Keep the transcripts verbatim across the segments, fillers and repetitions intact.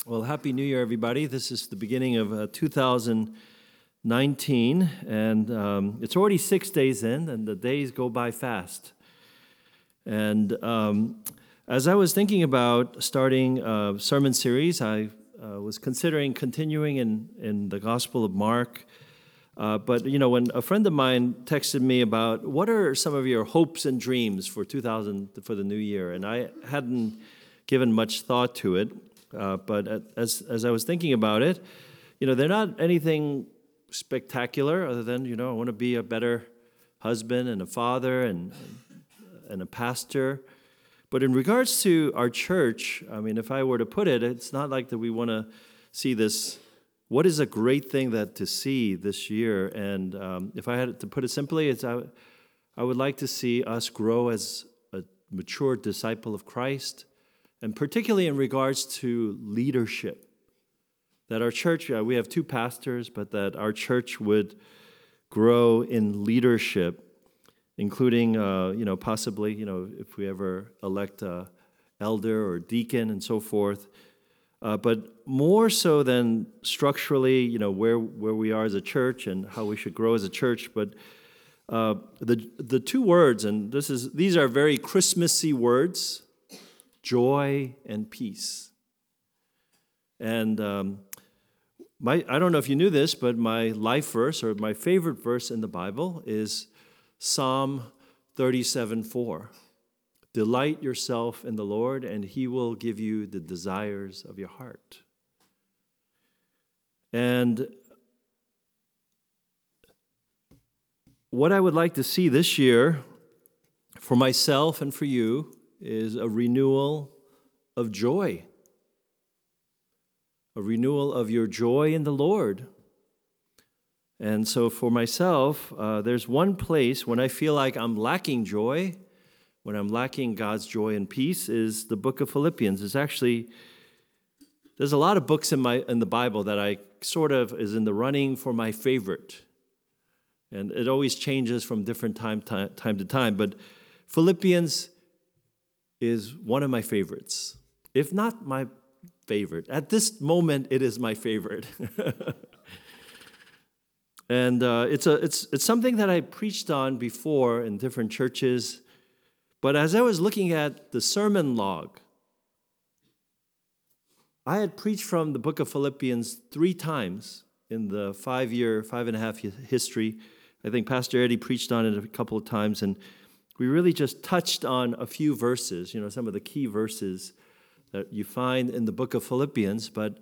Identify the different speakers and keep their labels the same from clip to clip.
Speaker 1: Well, Happy New Year, everybody. This is the beginning of uh, two thousand nineteen, and um, it's already six days in, and the days go by fast. And um, as I was thinking about starting a sermon series, I uh, was considering continuing in, in the Gospel of Mark. Uh, but, you know, when a friend of mine texted me about what are some of your hopes and dreams for two thousand, for the new year, and I hadn't given much thought to it. Uh, but as as I was thinking about it, you know, they're not anything spectacular other than, you know, I want to be a better husband and a father and and a pastor. But in regards to our church, I mean, if I were to put it, it's not like that we want to see this, what is a great thing that to see this year? And um, if I had to put it simply, it's I, I would like to see us grow as a mature disciple of Christ, and particularly in regards to leadership, that our church, uh, we have two pastors, but that our church would grow in leadership, including, uh, you know, possibly, you know, if we ever elect a elder or deacon and so forth. Uh, but more so than structurally, you know, where where we are as a church and how we should grow as a church, but uh, the the two words, and this is these are very Christmassy words. Joy and peace. And um, my I don't know if you knew this, but my life verse or my favorite verse in the Bible is Psalm thirty-seven four. Delight yourself in the Lord, and He will give you the desires of your heart. And what I would like to see this year for myself and for you is a renewal of joy, a renewal of your joy in the Lord. And so for myself, uh, there's one place when I feel like I'm lacking joy, when I'm lacking God's joy and peace, is the book of Philippians. It's actually, there's a lot of books in my in the Bible that I sort of is in the running for my favorite. And it always changes from different time, time, time to time, but Philippians is one of my favorites, if not my favorite. At this moment, it is my favorite. And uh, it's a it's it's something that I preached on before in different churches. But as I was looking at the sermon log, I had preached from the book of Philippians three times in the five-year, five and a half history. I think Pastor Eddie preached on it a couple of times, and we really just touched on a few verses, you know, some of the key verses that you find in the book of Philippians. But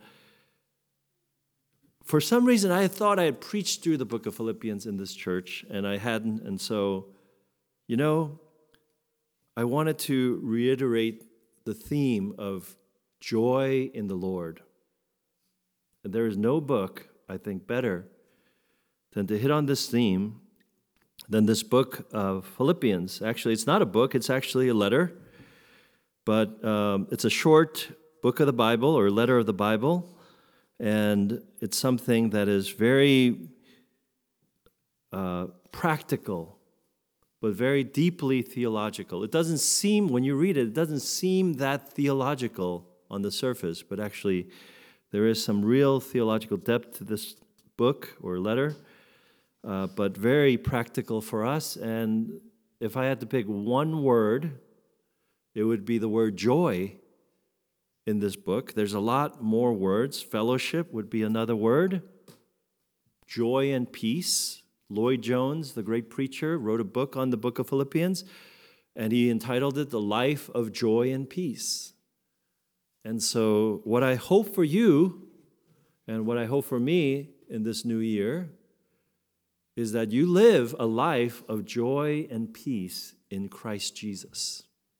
Speaker 1: for some reason, I thought I had preached through the book of Philippians in this church, and I hadn't. And so, you know, I wanted to reiterate the theme of joy in the Lord. And there is no book, I think, better than to hit on this theme than this book of Philippians. Actually, it's not a book, it's actually a letter. But um, it's a short book of the Bible or letter of the Bible. And it's something that is very uh, practical, but very deeply theological. It doesn't seem, when you read it, it doesn't seem that theological on the surface, but actually there is some real theological depth to this book or letter. Uh, but very practical for us. And if I had to pick one word, it would be the word joy in this book. There's a lot more words. Fellowship would be another word. Joy and peace. Lloyd Jones, the great preacher, wrote a book on the book of Philippians, and he entitled it The Life of Joy and Peace. And so what I hope for you and what I hope for me in this new year is that you live a life of joy and peace in Christ Jesus.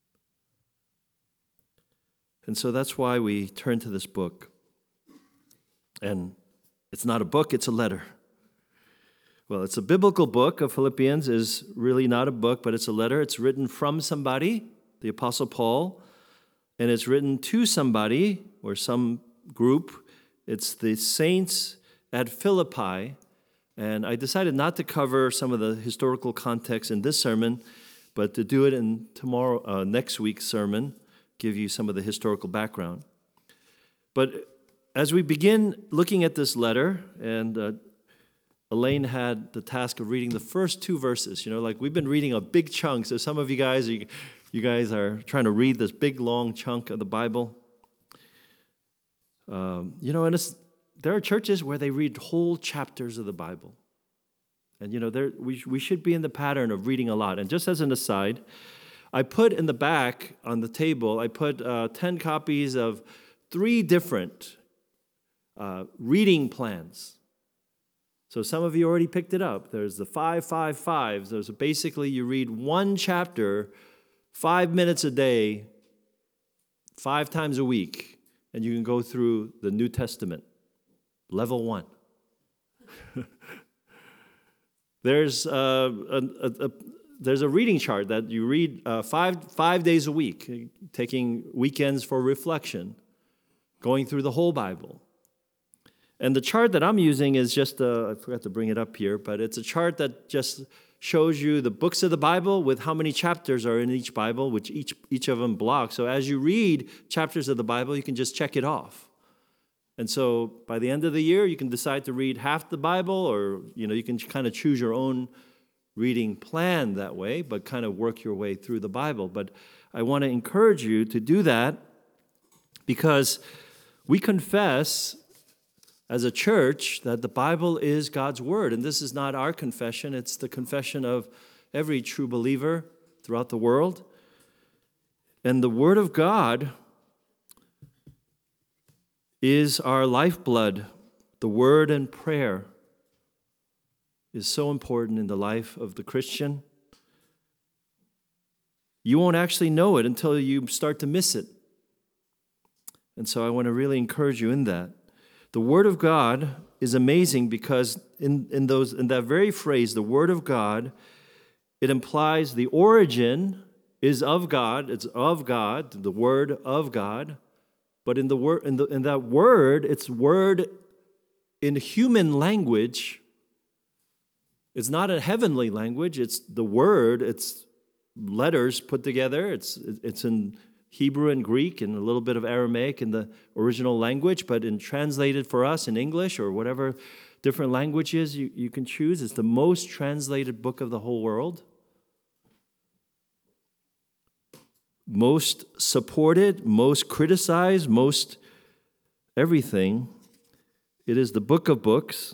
Speaker 1: And so that's why we turn to this book. And it's not a book, it's a letter. Well, it's a biblical book of Philippians, is really not a book, but it's a letter. It's written from somebody, the Apostle Paul, and it's written to somebody or some group. It's the saints at Philippi. And I decided not to cover some of the historical context in this sermon, but to do it in tomorrow, uh, next week's sermon, give you some of the historical background. But as we begin looking at this letter, and uh, Elaine had the task of reading the first two verses. You know, like we've been reading a big chunk. So some of you guys, you, you guys are trying to read this big, long chunk of the Bible. Um, you know, and it's, there are churches where they read whole chapters of the Bible. And, you know, there, we, we should be in the pattern of reading a lot. And just as an aside, I put in the back on the table, I put uh, ten copies of three different uh, reading plans. So some of you already picked it up. There's the five, five, fives. There's basically you read one chapter, five minutes a day, five times a week, and you can go through the New Testament, level one. There's uh, a, a, a there's a reading chart that you read uh, five five days a week, taking weekends for reflection, going through the whole Bible. And the chart that I'm using is just, uh, I forgot to bring it up here, but it's a chart that just shows you the books of the Bible with how many chapters are in each Bible, which each, each of them blocks. So as you read chapters of the Bible, you can just check it off. And so by the end of the year, you can decide to read half the Bible, or you know, you can kind of choose your own reading plan that way, but kind of work your way through the Bible. But I want to encourage you to do that because we confess as a church that the Bible is God's word. And this is not our confession. It's the confession of every true believer throughout the world. And the word of God is our lifeblood. The word and prayer is so important in the life of the Christian. You won't actually know it until you start to miss it. And so I want to really encourage you in that. The Word of God is amazing because in, in, those, in that very phrase, the Word of God, it implies the origin is of God. It's of God, the Word of God. But in, the word, in, the, in that word, it's word in human language. It's not a heavenly language. It's the word. It's letters put together. It's, it's in Hebrew and Greek and a little bit of Aramaic in the original language, but in translated for us in English or whatever different languages you, you can choose, it's the most translated book of the whole world. Most supported, most criticized, most everything. It is the book of books.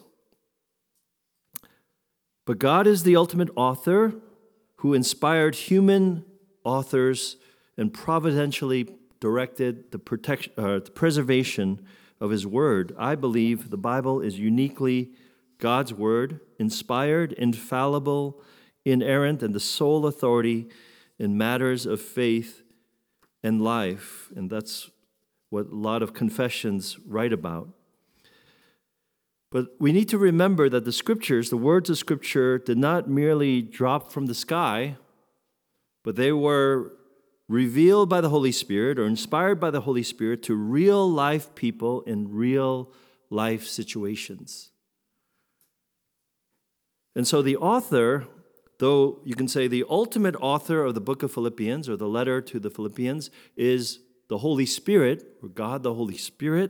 Speaker 1: But God is the ultimate author who inspired human authors and providentially directed the, protection, uh, the preservation of his word. I believe the Bible is uniquely God's word, inspired, infallible, inerrant, and the sole authority in matters of faith and life. And that's what a lot of confessions write about. But we need to remember that the scriptures, the words of Scripture, did not merely drop from the sky, but they were revealed by the Holy Spirit or inspired by the Holy Spirit to real life people in real life situations. And so the author, though you can say the ultimate author of the book of Philippians or the letter to the Philippians is the Holy Spirit, or God the Holy Spirit,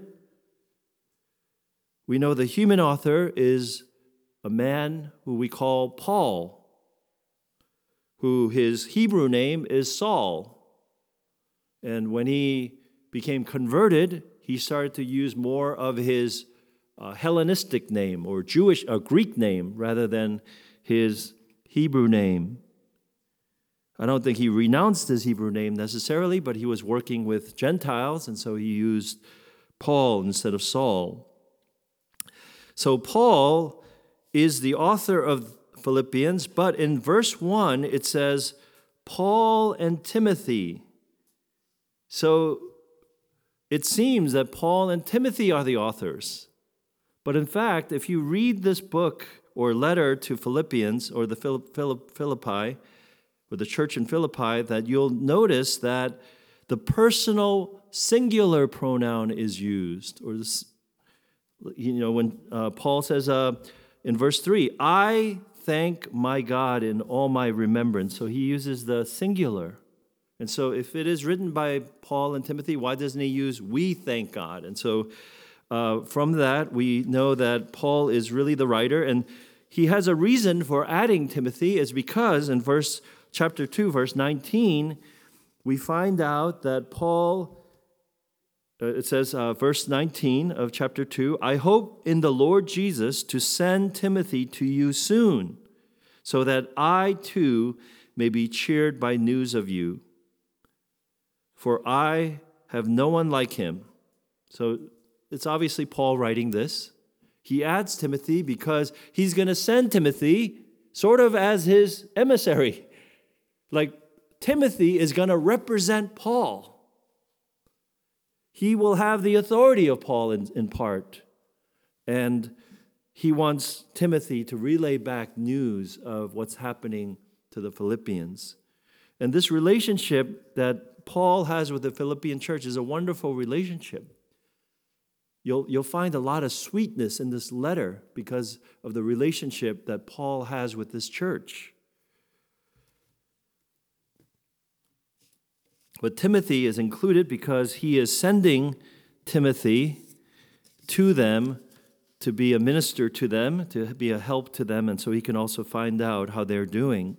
Speaker 1: we know the human author is a man who we call Paul, who his Hebrew name is Saul. And when he became converted, he started to use more of his uh, Hellenistic name or Jewish, uh, Greek name rather than his Hebrew name. I don't think he renounced his Hebrew name necessarily, but he was working with Gentiles, and so he used Paul instead of Saul. So Paul is the author of Philippians, but in verse one it says, Paul and Timothy. So it seems that Paul and Timothy are the authors. But in fact, if you read this book or letter to Philippians or the Philippi, or the church in Philippi, that you'll notice that the personal singular pronoun is used. Or this, you know, when uh, Paul says uh, in verse three, I thank my God in all my remembrance. So he uses the singular. And so if it is written by Paul and Timothy, why doesn't he use we thank God? And so uh, from that, we know that Paul is really the writer, and he has a reason for adding Timothy. Is because in verse chapter two, verse nineteen, we find out that Paul, uh, it says, uh, verse nineteen of chapter two, I hope in the Lord Jesus to send Timothy to you soon, so that I too may be cheered by news of you. For I have no one like him. So it's obviously Paul writing this. He adds Timothy because he's going to send Timothy sort of as his emissary. Like Timothy is going to represent Paul. He will have the authority of Paul in, in part. And he wants Timothy to relay back news of what's happening to the Philippians. And this relationship that Paul has with the Philippian church is a wonderful relationship. You'll, you'll find a lot of sweetness in this letter because of the relationship that Paul has with this church. But Timothy is included because he is sending Timothy to them to be a minister to them, to be a help to them, and so he can also find out how they're doing.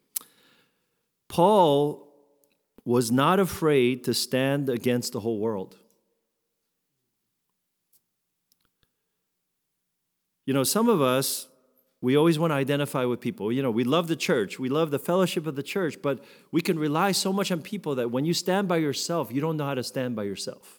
Speaker 1: Paul was not afraid to stand against the whole world. You know, some of us, we always want to identify with people. You know, we love the church. We love the fellowship of the church, but we can rely so much on people that when you stand by yourself, you don't know how to stand by yourself.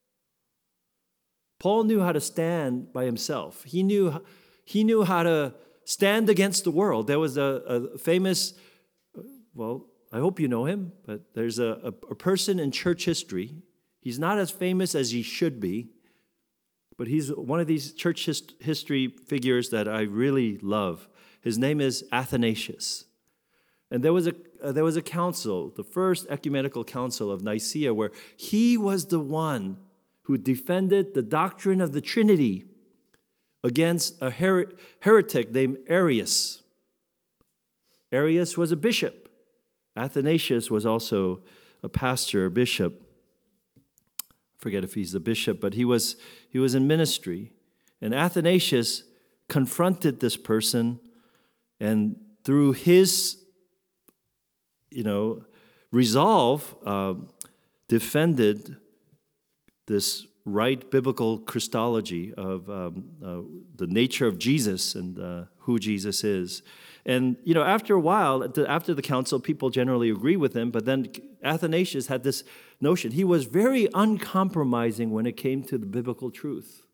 Speaker 1: Paul knew how to stand by himself. He knew, he knew how to stand against the world. There was a, a famous, well, I hope you know him, but there's a, a, a person in church history. He's not as famous as he should be, but he's one of these church hist- history figures that I really love. His name is Athanasius. And there was a uh, there was a council, the first ecumenical council of Nicaea, where he was the one who defended the doctrine of the Trinity against a her- heretic named Arius. Arius was a bishop. Athanasius was also a pastor, a bishop. I forget if he's a bishop, but he was he was in ministry. And Athanasius confronted this person, and through his, you know, resolve, uh, defended this right biblical Christology of um, uh, the nature of Jesus and uh, who Jesus is. And, you know, after a while, after the council, people generally agree with him, but then Athanasius had this notion. He was very uncompromising when it came to the biblical truth.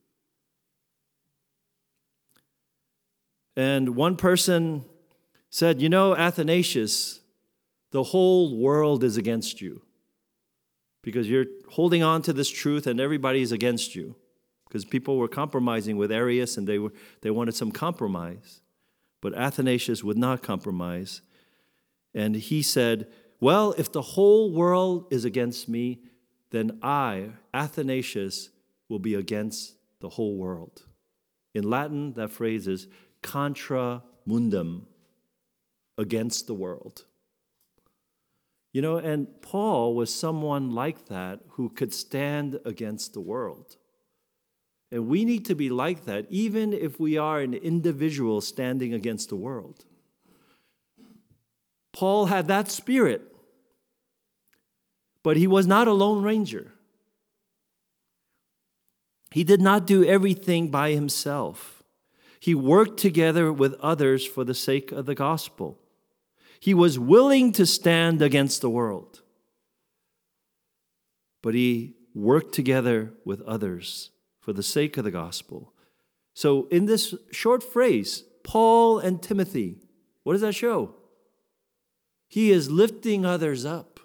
Speaker 1: And one person said, you know, Athanasius, the whole world is against you because you're holding on to this truth and everybody's against you because people were compromising with Arius and they were they wanted some compromise. But Athanasius would not compromise. And he said, well, if the whole world is against me, then I, Athanasius, will be against the whole world. In Latin, that phrase is contra mundum, against the world. You know, and Paul was someone like that who could stand against the world. And we need to be like that, even if we are an individual standing against the world. Paul had that spirit, but he was not a lone ranger. He did not do everything by himself. He worked together with others for the sake of the gospel. He was willing to stand against the world, but he worked together with others for the sake of the gospel. So in this short phrase, Paul and Timothy, what does that show? He is lifting others up.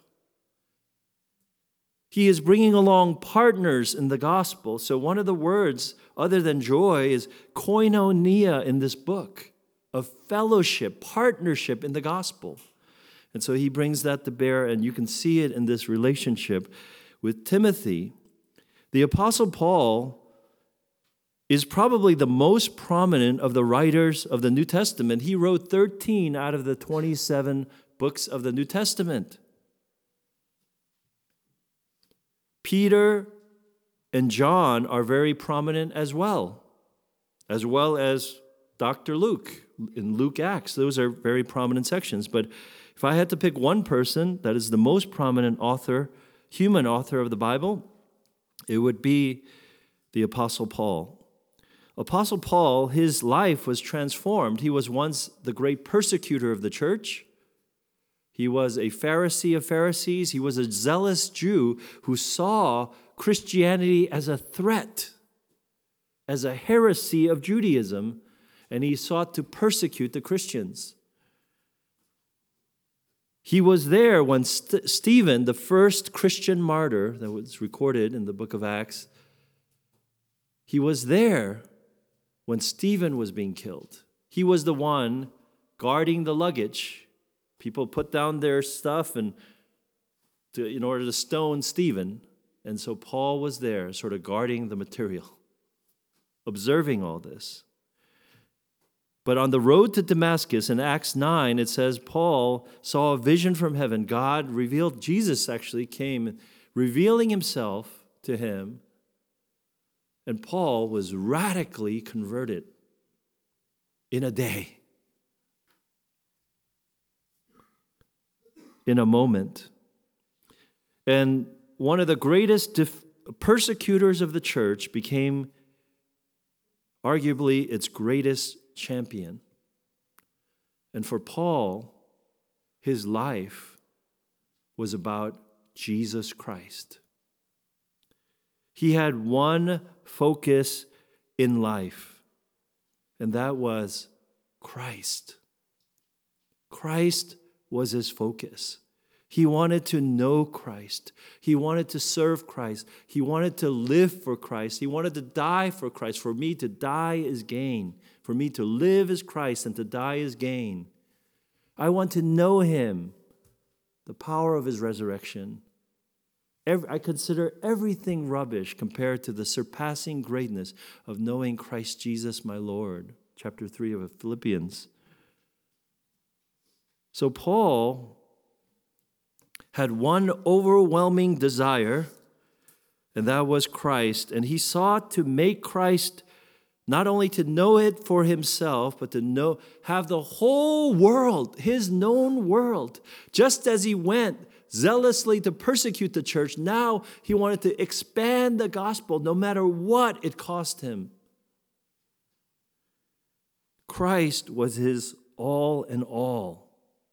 Speaker 1: He is bringing along partners in the gospel. So one of the words other than joy is koinonia in this book, of fellowship, partnership in the gospel. And so he brings that to bear, and you can see it in this relationship with Timothy. The Apostle Paul is probably the most prominent of the writers of the New Testament. He wrote thirteen out of the twenty-seven books of the New Testament. Peter and John are very prominent as well, as well as Doctor Luke in Luke Acts. Those are very prominent sections. But if I had to pick one person that is the most prominent author, human author of the Bible, it would be the Apostle Paul. Apostle Paul, his life was transformed. He was once the great persecutor of the church. He was a Pharisee of Pharisees. He was a zealous Jew who saw Christianity as a threat, as a heresy of Judaism, and he sought to persecute the Christians. He was there when St- Stephen, the first Christian martyr that was recorded in the book of Acts, he was there when Stephen was being killed. He was the one guarding the luggage. People put down their stuff and to, in order to stone Stephen. And so Paul was there sort of guarding the material, observing all this. But on the road to Damascus in Acts nine, it says Paul saw a vision from heaven. God revealed, Jesus actually came revealing himself to him. And Paul was radically converted in a day, in a moment. And one of the greatest def- persecutors of the church became arguably its greatest champion. And for Paul, his life was about Jesus Christ. He had one focus in life, and that was Christ. Christ was his focus. He wanted to know Christ. He wanted to serve Christ. He wanted to live for Christ. He wanted to die for Christ. For me to die is gain. For me to live is Christ, and to die is gain. I want to know him, the power of his resurrection. Every, I consider everything rubbish compared to the surpassing greatness of knowing Christ Jesus my Lord. Chapter three of Philippians. So Paul had one overwhelming desire, and that was Christ. And he sought to make Christ not only to know it for himself, but to know, have the whole world, his known world. Just as he went zealously to persecute the church, now he wanted to expand the gospel no matter what it cost him. Christ was his all in all.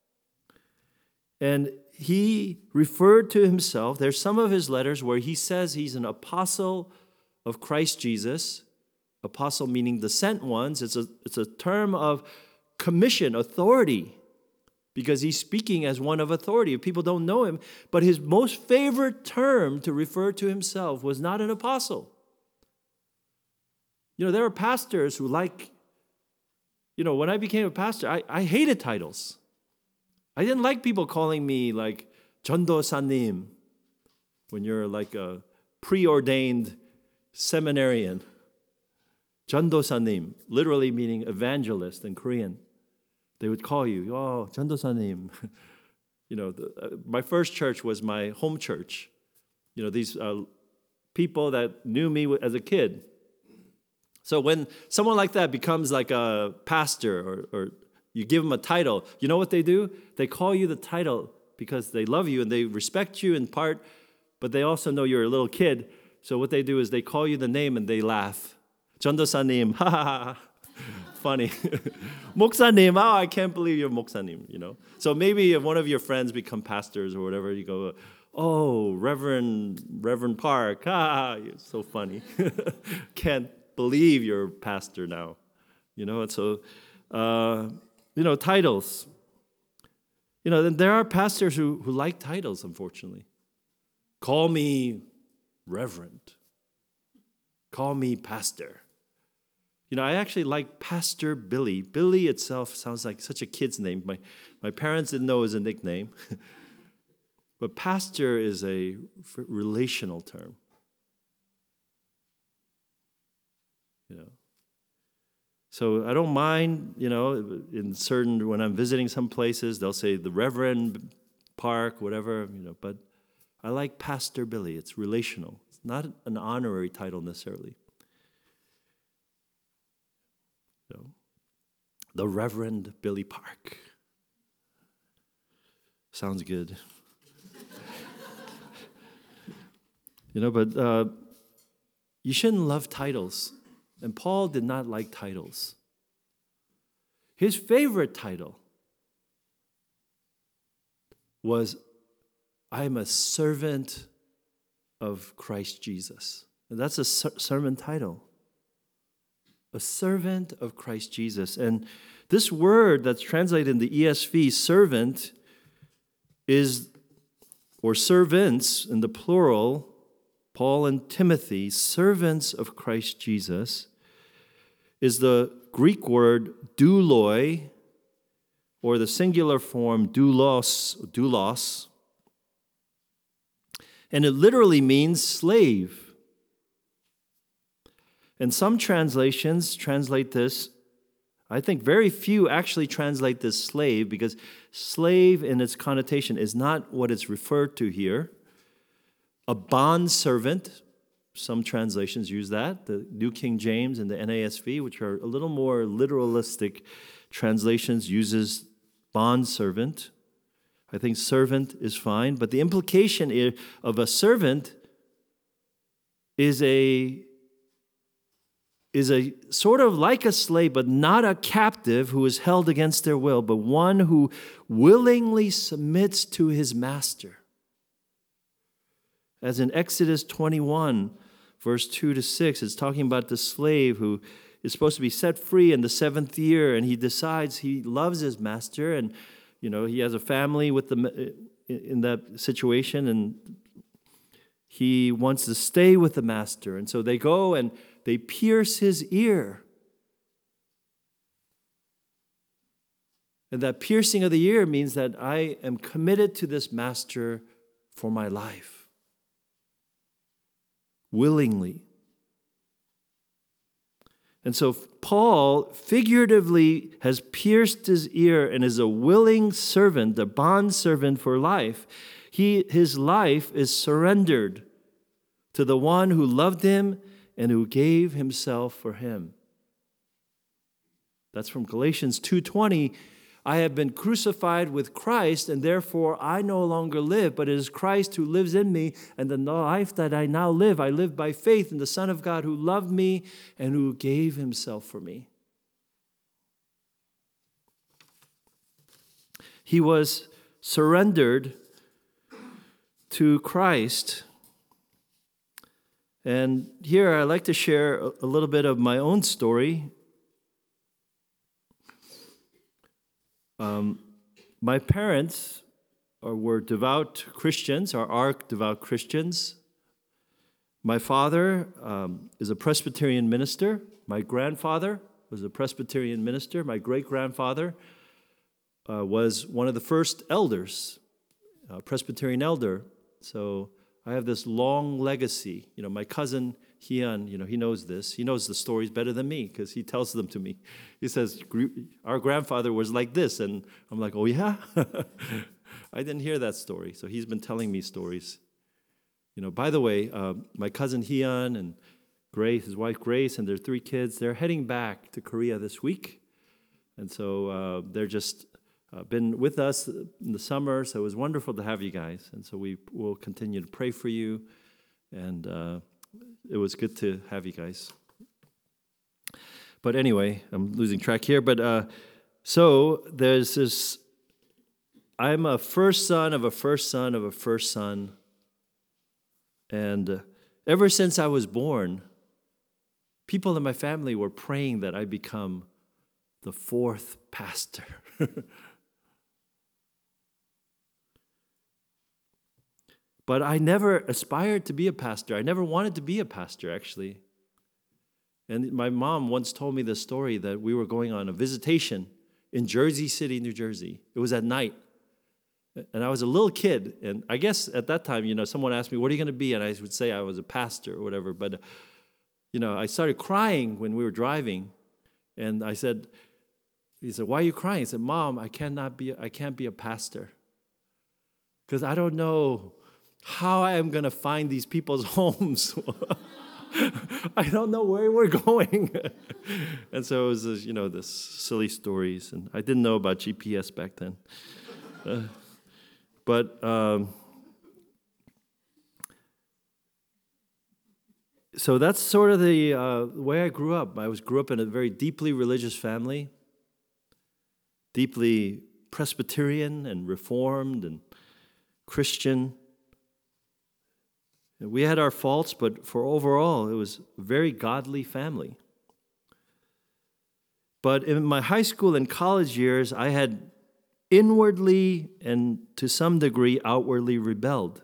Speaker 1: And he referred to himself, there's some of his letters where he says he's an apostle of Christ Jesus. Apostle meaning the sent ones. It's a, it's a term of commission, authority, because he's speaking as one of authority. People don't know him, but his most favorite term to refer to himself was not an apostle. You know, there are pastors who like, you know, when I became a pastor, I, I hated titles. I didn't like people calling me like 전도사님 when you're like a preordained seminarian. 전도사님, literally meaning evangelist in Korean. They would call you, oh, 전도사님. You know, the, uh, my first church was my home church. You know, these uh, people that knew me as a kid. So when someone like that becomes like a pastor or, or you give them a title, you know what they do? They call you the title because they love you and they respect you in part, but they also know you're a little kid. So what they do is they call you the name and they laugh. 전도사님, ha ha ha. Funny. 목사님, oh, I can't believe you're 목사님, you know. So maybe if one of your friends become pastors or whatever, you go, oh, Reverend Reverend Park, ah, you're so funny. Can't believe you're a pastor now, you know. And so, uh, you know, titles. You know, there are pastors who, who like titles, unfortunately. Call me Reverend. Call me Pastor. You know, I actually like Pastor Billy. Billy itself sounds like such a kid's name. My, my parents didn't know it was a nickname. But pastor is a relational term. You know. So I don't mind, you know, in certain, when I'm visiting some places, they'll say the Reverend Park, whatever, you know, but I like Pastor Billy. It's relational. not an honorary title necessarily. So, the Reverend Billy Park. Sounds good. You know, but uh, you shouldn't love titles. And Paul did not like titles. His favorite title was, I am a servant of Christ Jesus. And that's a ser- sermon title. A servant of Christ Jesus. And this word that's translated in the E S V, servant, is, or servants in the plural, Paul and Timothy, servants of Christ Jesus, is the Greek word douloi, or the singular form doulos, doulos, and it literally means slave. And some translations translate this, I think very few actually translate this slave, because slave in its connotation is not what it's referred to here. A bondservant, some translations use that, the New King James and the N A S V, which are a little more literalistic translations, uses bondservant. I think servant is fine, but the implication of a servant is a is a sort of like a slave, but not a captive who is held against their will, but one who willingly submits to his master. As in Exodus twenty-one, verse two to six, it's talking about the slave who is supposed to be set free in the seventh year, and he decides he loves his master, and you know he has a family with the in that situation, and he wants to stay with the master, and so they go and they pierce his ear. And that piercing of the ear means that I am committed to this master for my life. Willingly. And so Paul figuratively has pierced his ear and is a willing servant, a bondservant for life. He, his life is surrendered to the one who loved him and who gave himself for him. That's from Galatians two twenty. I have been crucified with Christ, and therefore I no longer live, but it is Christ who lives in me, and the life that I now live, I live by faith in the Son of God who loved me and who gave himself for me. He was surrendered to Christ. And here I'd like to share a little bit of my own story. Um, my parents are, were devout Christians, or are devout Christians. My father um, is a Presbyterian minister. My grandfather was a Presbyterian minister. My great-grandfather uh, was one of the first elders, a Presbyterian elder. So I have this long legacy. You know, my cousin Hyun, you know, he knows this. He knows the stories better than me because he tells them to me. He says, our grandfather was like this. And I'm like, oh, yeah? I didn't hear that story. So he's been telling me stories. You know, by the way, uh, my cousin Hyun and Grace, his wife Grace, and their three kids, they're heading back to Korea this week. And so uh, they're just uh, been with us in the summer. So it was wonderful to have you guys. And so we will continue to pray for you. And uh, it was good to have you guys. But anyway, I'm losing track here. But uh, so there's this, I'm a first son of a first son of a first son. And uh, ever since I was born, people in my family were praying that I become the fourth pastor. But I never aspired to be a pastor. I never wanted to be a pastor, actually. And my mom once told me the story that we were going on a visitation in Jersey City, New Jersey. It was at night. And I was a little kid. And I guess at that time, you know, someone asked me, what are you going to be? And I would say I was a pastor or whatever. But, you know, I started crying when we were driving. And I said, he said, why are you crying? I said, Mom, I cannot be, I can't be a pastor. Because I don't know how I am going to find these people's homes. I don't know where we're going. And so it was, this, you know, this silly stories. And I didn't know about G P S back then. Uh, but um, so that's sort of the uh, way I grew up. I was grew up in a very deeply religious family, deeply Presbyterian and Reformed and Christian. We had our faults, but for overall, it was a very godly family. But in my high school and college years, I had inwardly and to some degree outwardly rebelled.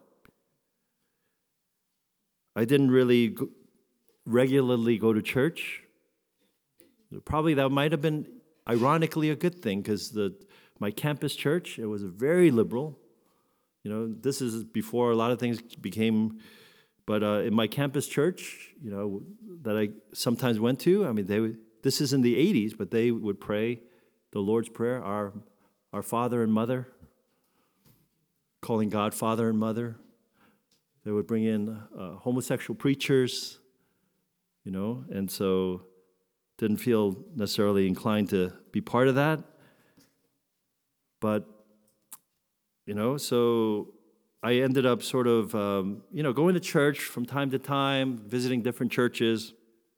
Speaker 1: I didn't really go, regularly go to church. Probably that might have been ironically a good thing because the my campus church, it was very liberal. You know, this is before a lot of things became, but uh, in my campus church, you know, that I sometimes went to, I mean, they would, this is in the eighties, but they would pray the Lord's Prayer, our, our Father and Mother, calling God Father and Mother. They would bring in uh, homosexual preachers, you know, and so didn't feel necessarily inclined to be part of that. But, you know, so I ended up sort of, um, you know, going to church from time to time, visiting different churches.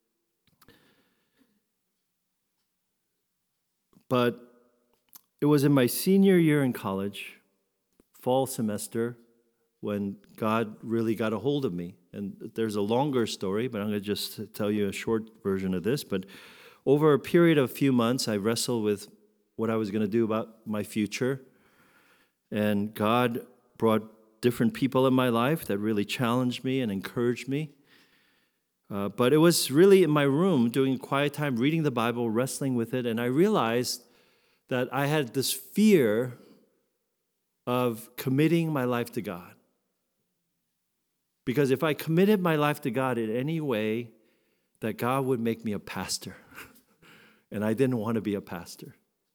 Speaker 1: But it was in my senior year in college, fall semester, when God really got a hold of me. And there's a longer story, but I'm going to just tell you a short version of this. But over a period of a few months, I wrestled with what I was going to do about my future. And God brought different people in my life that really challenged me and encouraged me. Uh, but it was really in my room, doing quiet time, reading the Bible, wrestling with it, and I realized that I had this fear of committing my life to God. Because if I committed my life to God in any way, that God would make me a pastor. And I didn't want to be a pastor.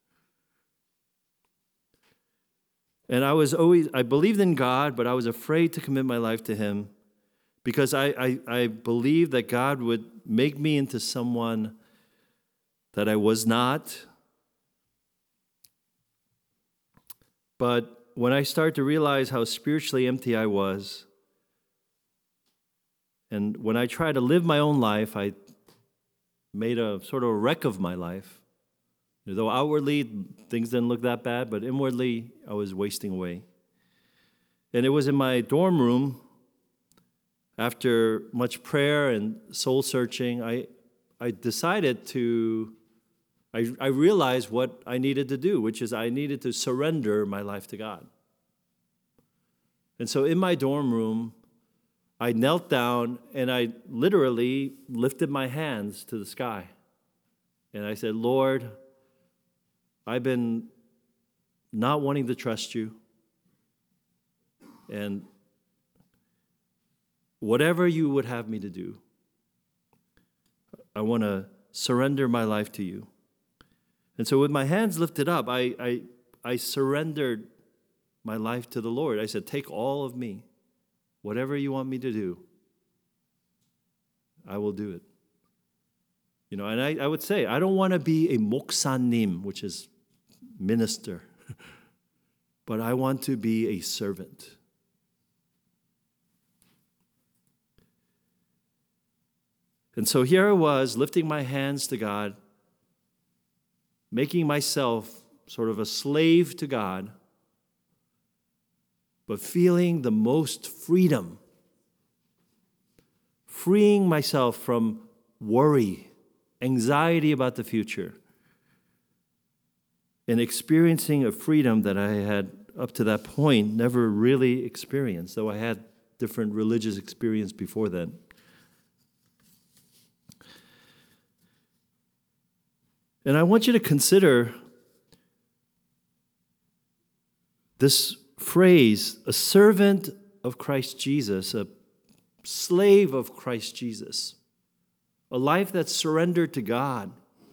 Speaker 1: And I was always, I believed in God, but I was afraid to commit my life to Him because I, I, I believed that God would make me into someone that I was not. But when I started to realize how spiritually empty I was, and when I tried to live my own life, I made a sort of a wreck of my life. Though outwardly, things didn't look that bad, but inwardly, I was wasting away. And it was in my dorm room, after much prayer and soul-searching, I, I decided to, I, I realized what I needed to do, which is I needed to surrender my life to God. And so in my dorm room, I knelt down and I literally lifted my hands to the sky. And I said, Lord, I've been not wanting to trust you. And whatever you would have me to do, I want to surrender my life to you. And so with my hands lifted up, I, I, I surrendered my life to the Lord. I said, take all of me. Whatever you want me to do, I will do it. You know, and I, I would say, I don't want to be a moksanim, which is minister, but I want to be a servant. And so here I was, lifting my hands to God, making myself sort of a slave to God, but feeling the most freedom, freeing myself from worry, anxiety about the future, and experiencing a freedom that I had up to that point never really experienced, though I had different religious experience before then. And I want you to consider this phrase, a servant of Christ Jesus, a slave of Christ Jesus, a life that's surrendered to God.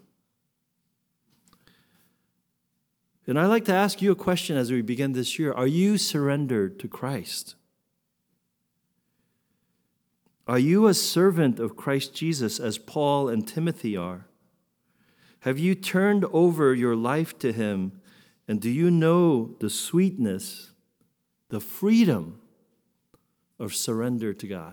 Speaker 1: And I'd like to ask you a question as we begin this year. Are you surrendered to Christ? Are you a servant of Christ Jesus as Paul and Timothy are? Have you turned over your life to him? And do you know the sweetness, the freedom of surrender to God?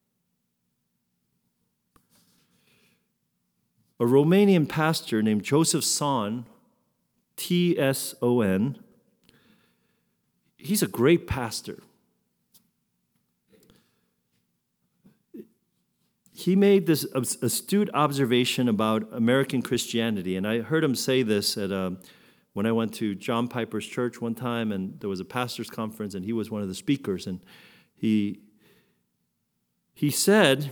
Speaker 1: A Romanian pastor named Joseph Tson, T S O N, he's a great pastor. He made this astute observation about American Christianity, and I heard him say this at a, when I went to John Piper's church one time, and there was a pastor's conference, and he was one of the speakers, and he he said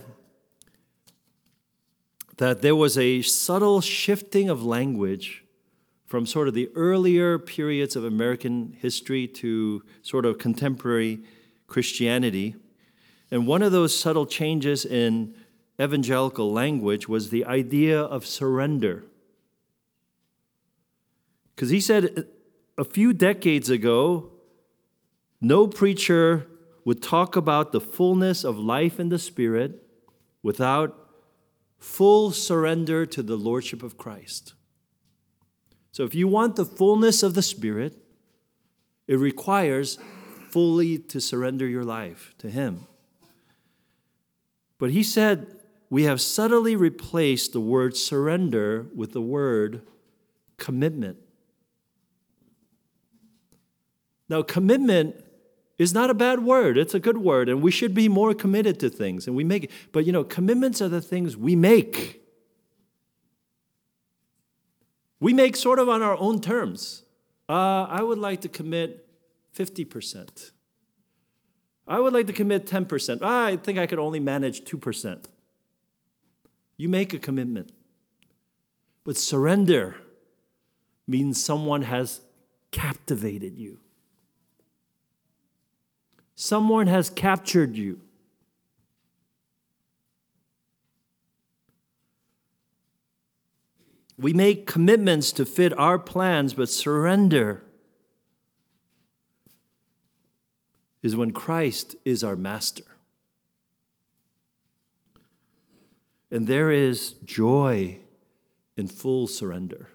Speaker 1: that there was a subtle shifting of language from sort of the earlier periods of American history to sort of contemporary Christianity, and one of those subtle changes in evangelical language was the idea of surrender. Because he said a few decades ago, no preacher would talk about the fullness of life in the Spirit without full surrender to the Lordship of Christ. So if you want the fullness of the Spirit, it requires fully to surrender your life to Him. But he said, we have subtly replaced the word surrender with the word commitment. Now, commitment is not a bad word. It's a good word, and we should be more committed to things, and we make it. But, you know, commitments are the things we make. We make sort of on our own terms. Uh, I would like to commit fifty percent. I would like to commit ten percent. Ah, I think I could only manage two percent. You make a commitment. But surrender means someone has captivated you. Someone has captured you. We make commitments to fit our plans, but surrender is when Christ is our master. And there is joy in full surrender.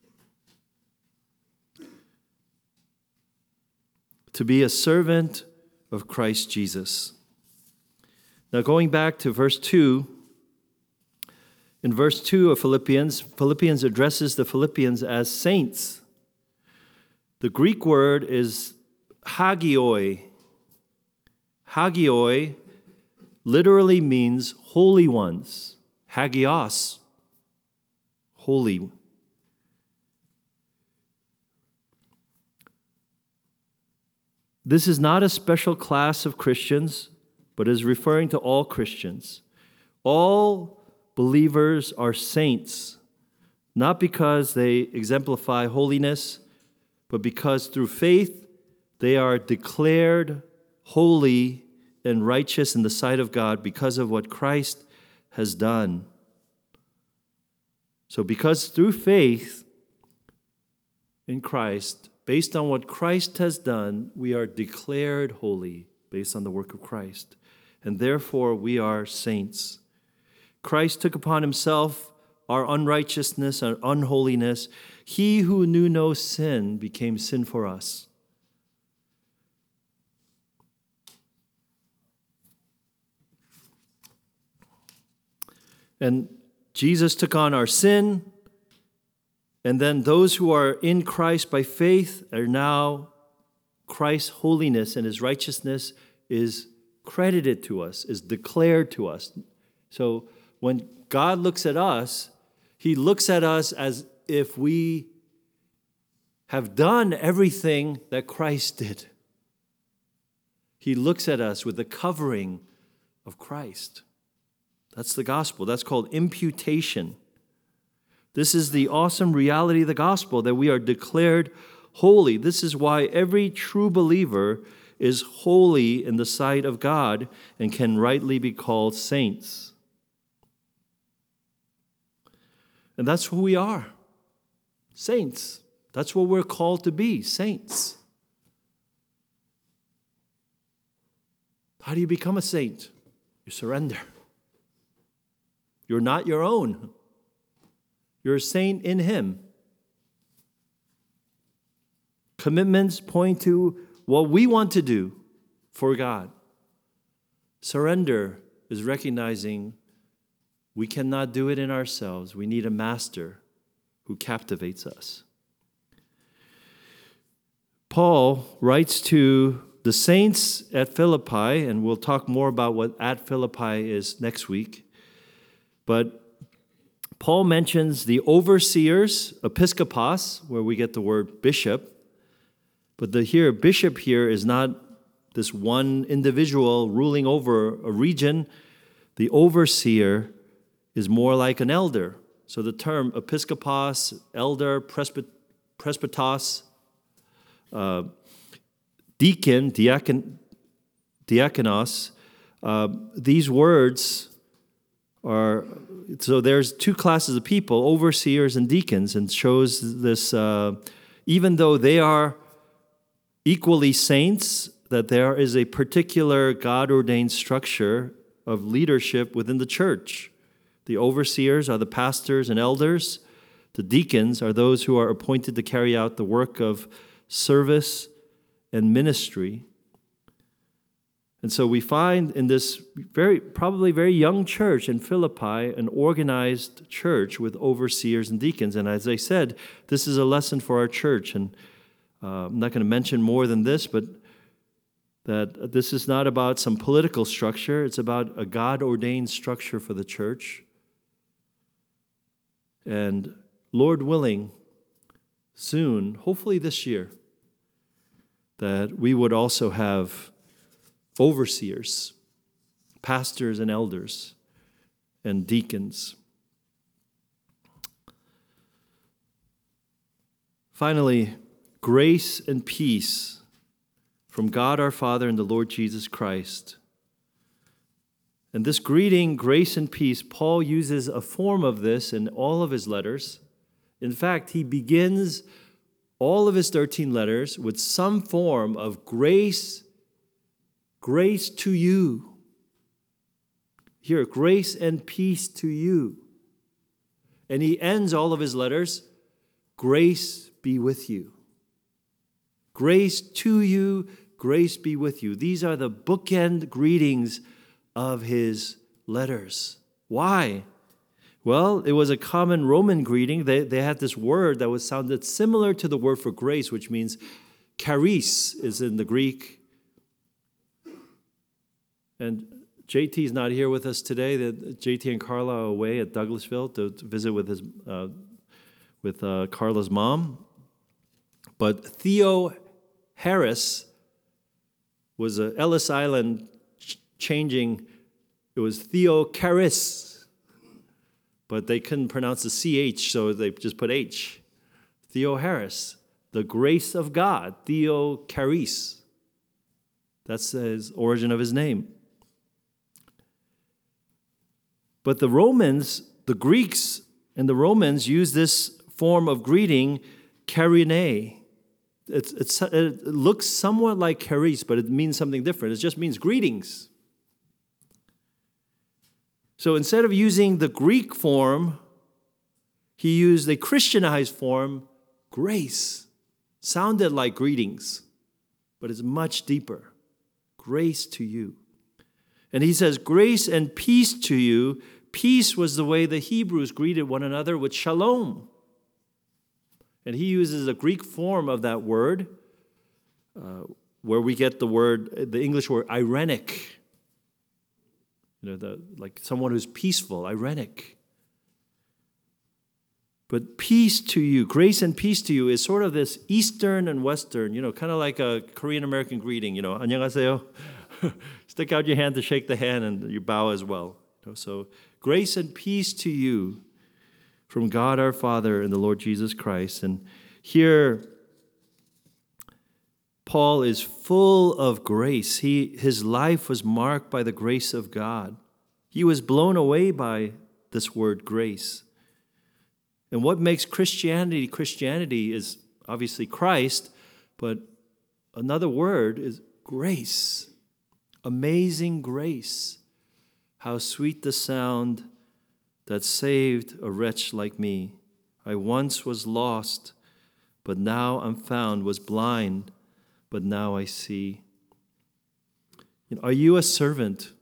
Speaker 1: To be a servant of Christ Jesus. Now going back to verse two, in verse two of Philippians, Philippians addresses the Philippians as saints. The Greek word is hagioi. Hagioi literally means holy ones. Hagios, holy. This is not a special class of Christians, but is referring to all Christians. All believers are saints, not because they exemplify holiness, but because through faith they are declared holy and righteous in the sight of God because of what Christ has done. So because through faith in Christ, based on what Christ has done, we are declared holy based on the work of Christ. And therefore we are saints. Christ took upon himself our unrighteousness and unholiness. He who knew no sin became sin for us. And Jesus took on our sin, and then those who are in Christ by faith are now Christ's holiness and his righteousness is credited to us, is declared to us. So when God looks at us, he looks at us as if we have done everything that Christ did. He looks at us with the covering of Christ. That's the gospel. That's called imputation. This is the awesome reality of the gospel, that we are declared holy. This is why every true believer is holy in the sight of God and can rightly be called saints. And that's who we are. Saints. That's what we're called to be, saints. How do you become a saint? You surrender. You're not your own. You're a saint in Him. Commitments point to what we want to do for God. Surrender is recognizing we cannot do it in ourselves. We need a master who captivates us. Paul writes to the saints at Philippi, and we'll talk more about what at Philippi is next week. But Paul mentions the overseers, episkopos, where we get the word bishop. But the here bishop here is not this one individual ruling over a region. The overseer is more like an elder. So the term episkopos, elder, presbyt- presbytos, uh, deacon, diakon, diakonos, uh, these words are, so there's two classes of people, overseers and deacons, and shows this, uh, even though they are equally saints, that there is a particular God-ordained structure of leadership within the church. The overseers are the pastors and elders. The deacons are those who are appointed to carry out the work of service and ministry. And so we find in this very, probably very young church in Philippi, an organized church with overseers and deacons. And as I said, this is a lesson for our church. And uh, I'm not going to mention more than this, but that this is not about some political structure. It's about a God-ordained structure for the church. And Lord willing, soon, hopefully this year, that we would also have overseers, pastors and elders, and deacons. Finally, grace and peace from God our Father and the Lord Jesus Christ. And this greeting, grace and peace, Paul uses a form of this in all of his letters. In fact, he begins all of his thirteen letters with some form of grace, grace to you. Here, grace and peace to you. And he ends all of his letters, grace be with you. Grace to you, grace be with you. These are the bookend greetings of his letters. Why? Well, it was a common Roman greeting. They, they had this word that was sounded similar to the word for grace, which means charis is in the Greek. And J T is not here with us today. That J T and Carla are away at Douglasville to, to visit with his uh, with uh, Carla's mom. But Theo Harris was a Ellis Island ch- changing. It was Theo Charis, but they couldn't pronounce the C H, so they just put H. Theo Harris, the grace of God, Theo Charis. That's the origin of his name. But the Romans, the Greeks and the Romans used this form of greeting, karine. It's, it's, it looks somewhat like charis, but it means something different. It just means greetings. So instead of using the Greek form, he used a Christianized form, grace. Sounded like greetings, but it's much deeper. Grace to you. And he says, grace and peace to you. Peace was the way the Hebrews greeted one another with shalom. And he uses a Greek form of that word, uh, where we get the word, the English word, irenic. You know, the, like someone who's peaceful, irenic. But peace to you, grace and peace to you is sort of this Eastern and Western, you know, kind of like a Korean-American greeting, you know, 안녕하세요. Stick out your hand to shake the hand and you bow as well. You know, so grace and peace to you from God our Father and the Lord Jesus Christ. And here, Paul is full of grace. He, his life was marked by the grace of God. He was blown away by this word grace. And what makes Christianity Christianity is obviously Christ, but another word is grace. Amazing grace. How sweet the sound that saved a wretch like me. I once was lost, but now I'm found, was blind, but now I see. You know, are you a servant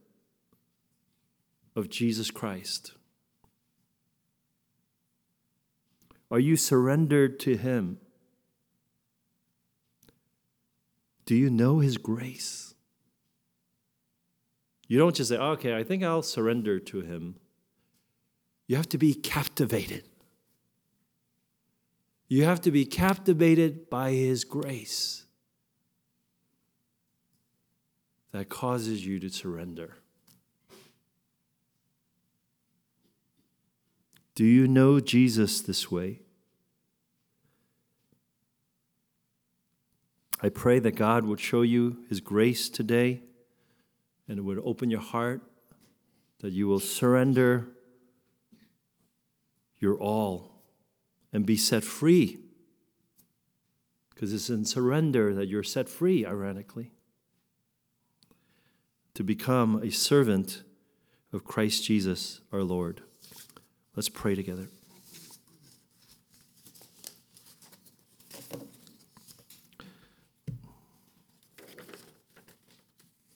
Speaker 1: of Jesus Christ? Are you surrendered to him? Do you know his grace? You don't just say, okay, I think I'll surrender to him. You have to be captivated. You have to be captivated by his grace that causes you to surrender. Do you know Jesus this way? I pray that God would show you his grace today and it would open your heart, that you will surrender your all and be set free. Because it's in surrender that you're set free, ironically, to become a servant of Christ Jesus our Lord. Let's pray together.